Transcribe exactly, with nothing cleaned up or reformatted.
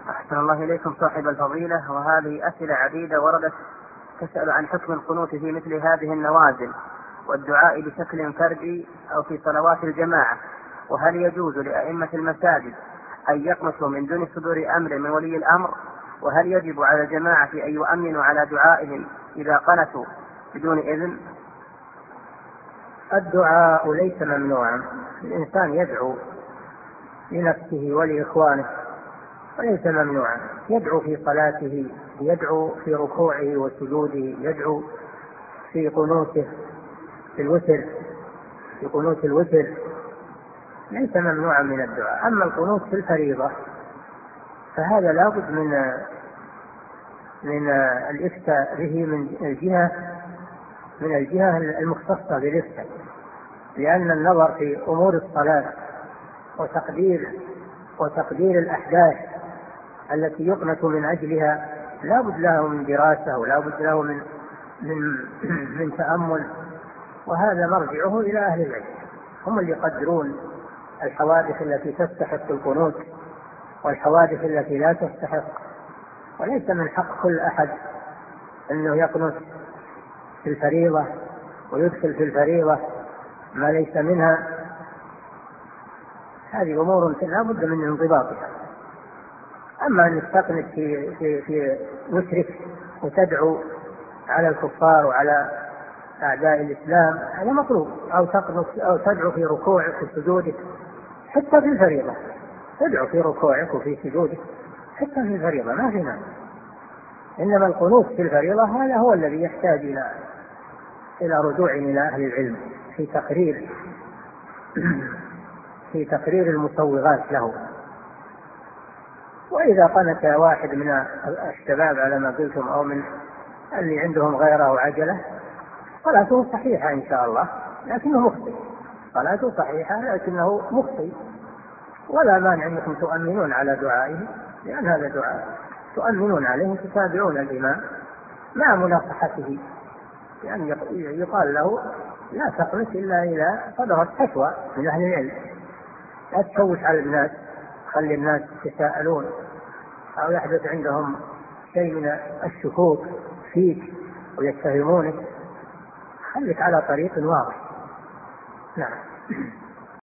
أحسن الله إليكم صاحب الفضيلة، وهذه أسئلة عديدة وردت تسأل عن حكم القنوت في مثل هذه النوازل والدعاء بشكل فردي أو في صلوات الجماعة، وهل يجوز لأئمة المساجد أن يقنطوا من دون صدور أمر من ولي الأمر، وهل يجب على الجماعة أن يؤمنوا على دعائهم إذا قنتوا بدون إذن؟ الدعاء ليس ممنوعا، الإنسان يدعو لنفسه ولإخوانه وليس ممنوعا، يدعو في صلاته، يدعو في ركوعه وسجوده، يدعو في قنوته في الوتر في قنوت الوتر، ليس ممنوعا من الدعاء. أما القنوت في الفريضة فهذا لابد من من الإفتاء به من الجهة من الجهة المختصة بالإفتاء، لأن النظر في أمور الصلاة وتقدير وتقدير الأحداث التي يقنط من أجلها لا بد له من دراسة ولا بد له من من من تأمل، وهذا مرجعه إلى أهل العلم، هم اللي يقدرون الحوادث التي تستحق القنوت والحوادث التي لا تستحق. وليس من حق كل أحد أنه يقنط في الفريضة ويدخل في الفريضة ما ليس منها، هذه أمور لا بد من انضباطها. أما أن تقنط في, في, في وترك وتدعو على الكفار وعلى أعداء الإسلام هذا مطلوب، أو تقنط أو تدعو في ركوعك وسجودك حتى في الفريضة، تدعو في ركوعك وفي سجودك حتى في الفريضة ما في مانع. إنما القنوت في الفريضة هذا هو الذي يحتاج إلى إلى رجوع إلى أهل العلم في تقرير في تقرير المسوغات له. وإذا قنت واحد من الشباب على ما قلتم أو من اللي عندهم غيره وعجلة صلاته صحيحة إن شاء الله، لكنه مخطئ، صلاته صحيحة لكنه مخطئ، ولا مانع أنكم تؤمنون على دعائه، لأن هذا دعاء تؤمنون عليه تتابعون الإمام مع مناصحته، يعني يقال له لا تقنط إلا إذا صدرت فتوى من أهل العلم، لا تشوش على الناس، خلي الناس يتساءلون أو يحدث عندهم شيء من الشكوك فيك ويتهمونك، خليك على طريق واضح. نعم.